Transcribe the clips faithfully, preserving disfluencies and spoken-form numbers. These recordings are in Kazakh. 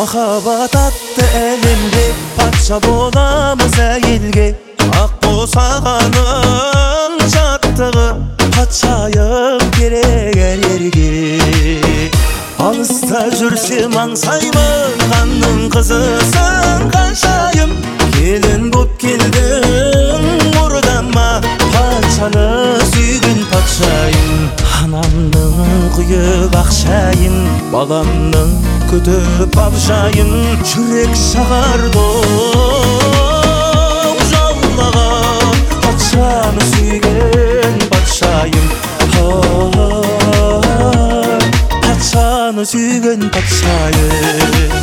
Махаббат атты әлемге патша боламыз әйелге. Ақ босағаның жаттығы патшайым керек әр ерге. Алыста жүрсем аңсаймын ханның қызысың қаншайым. Келін боп келдің ордама, патшаны сүйген патшайым. Анамның құйып ақшайын, баламның көтеріп абжайын. Жүрек шағарды жаулаған патшаны сүйген патшайым. Патшаны сүйген патшайым.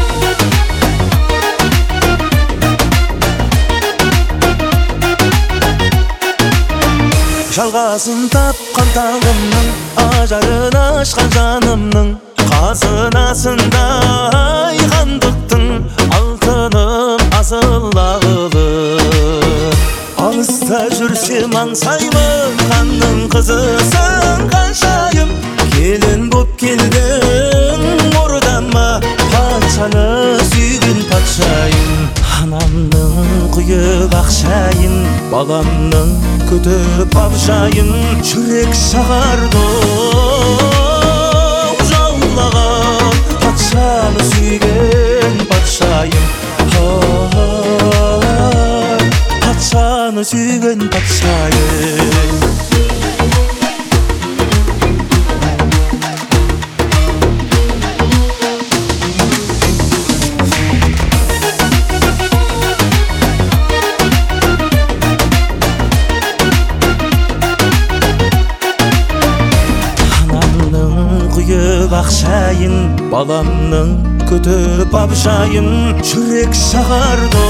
Жалғасын тапқан таңымның, ажарын ашқан жанымның, қазынасындай хандықтың алтыным асыл ағылы. Алыста жүрсем аңсаймын ханның қызысың қаншайым. Келін боп келдің ордама, патшаны сүйген патшайым. Анамның құйып ақшайын, баламның көтеріп абжайын. Жүрек шағарды жаулаған патшаны сүйген патшайым. Патшаны сүйген патшайым. Ақшайын, баламның көтеріп абжайын. Жүрек шағарды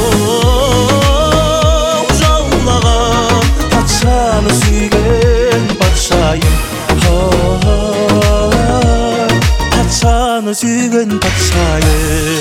жаулаған патшаны сүйген патшайым. Патшаны сүйген патшайым.